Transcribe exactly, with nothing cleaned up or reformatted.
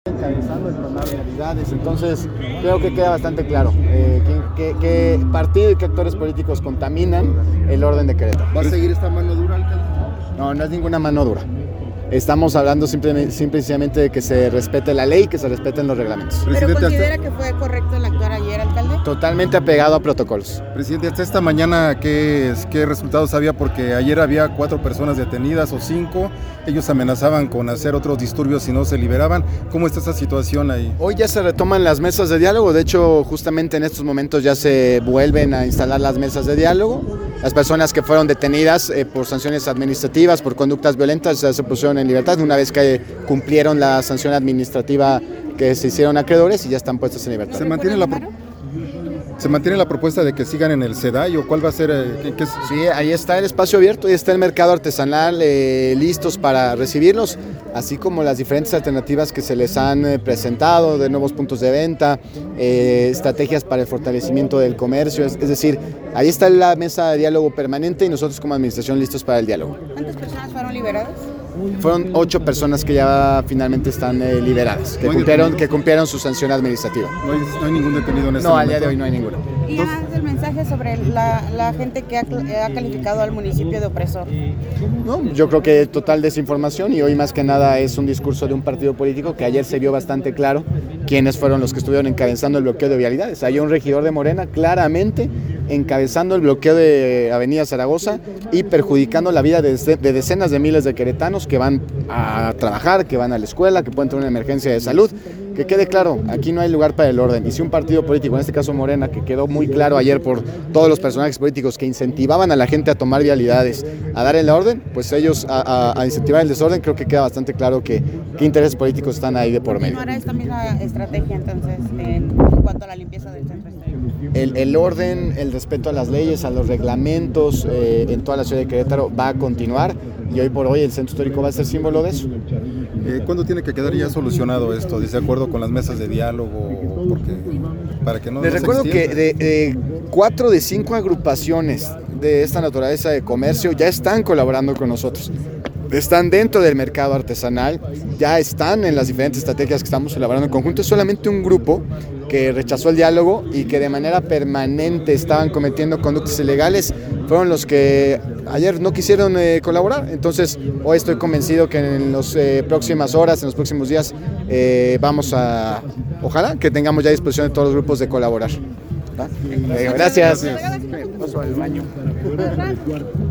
encabezando el tomar realidades, entonces creo que queda bastante claro eh, qué, qué partido y qué actores políticos contaminan el orden de Querétaro. ¿Va a seguir esta mano dura, alcalde? No, no es ninguna mano dura. Estamos hablando simplemente, simplemente de que se respete la ley, que se respeten los reglamentos. ¿Pero considera que fue correcto el actuar ayer, alcalde? Totalmente apegado a protocolos. Presidente, hasta esta mañana, ¿qué, qué resultados había? Porque ayer había cuatro personas detenidas o cinco. Ellos amenazaban con hacer otros disturbios si no se liberaban. ¿Cómo está esa situación ahí? Hoy ya se retoman las mesas de diálogo. De hecho, justamente en estos momentos ya se vuelven a instalar las mesas de diálogo. Las personas que fueron detenidas eh, por sanciones administrativas, por conductas violentas, ya se pusieron en libertad una vez que cumplieron la sanción administrativa que se hicieron acreedores y ya están puestos en libertad. ¿Se mantiene la, pro ¿Se mantiene la propuesta de que sigan en el SEDAI o cuál va a ser? Eh, ¿qué es? Sí, ahí está el espacio abierto, ahí está el mercado artesanal eh, listos para recibirlos, así como las diferentes alternativas que se les han eh, presentado, de nuevos puntos de venta, eh, estrategias para el fortalecimiento del comercio, es, es decir, ahí está la mesa de diálogo permanente y nosotros como administración listos para el diálogo. ¿Cuántas personas fueron liberadas? Fueron ocho personas que ya finalmente están eh, liberadas, que cumplieron, que cumplieron su sanción administrativa. No hay, no hay ningún detenido en este No, momento. al día de hoy no hay ninguno. Y además el mensaje sobre la, la gente que ha, ha calificado al municipio de opresor. No, yo creo que total desinformación y hoy más que nada es un discurso de un partido político que ayer se vio bastante claro quiénes fueron los que estuvieron encabezando el bloqueo de vialidades. Hay un regidor de Morena claramente encabezando el bloqueo de Avenida Zaragoza y perjudicando la vida de, de decenas de miles de queretanos que van a trabajar, que van a la escuela, que pueden tener una emergencia de salud. Que quede claro, aquí no hay lugar para el orden. Y si un partido político, en este caso Morena, que quedó muy claro ayer por todos los personajes políticos que incentivaban a la gente a tomar vialidades, a dar el orden, pues ellos a, a, a incentivar el desorden, creo que queda bastante claro que qué intereses políticos están ahí de por medio. ¿Ahora esta misma estrategia entonces en, en cuanto a la limpieza del centro histórico? El, el orden, el respeto a las leyes, a los reglamentos eh, en toda la ciudad de Querétaro va a continuar y hoy por hoy el centro histórico va a ser símbolo de eso. Eh, ¿Cuándo tiene que quedar ya solucionado esto? ¿De acuerdo con las mesas de diálogo? Porque, para que no, Les no se recuerdo que extienda. de, de cuatro de cinco agrupaciones de esta naturaleza de comercio ya están colaborando con nosotros. Están dentro del mercado artesanal, ya están en las diferentes estrategias que estamos elaborando en conjunto. Es solamente un grupo que rechazó el diálogo y que de manera permanente estaban cometiendo conductas ilegales, fueron los que ayer no quisieron eh, colaborar. Entonces, hoy estoy convencido que en las eh, próximas horas, en los próximos días, eh, vamos a, ojalá que tengamos ya disposición de todos los grupos de colaborar. ¿Va? Eh, gracias. Gracias. Paso al baño.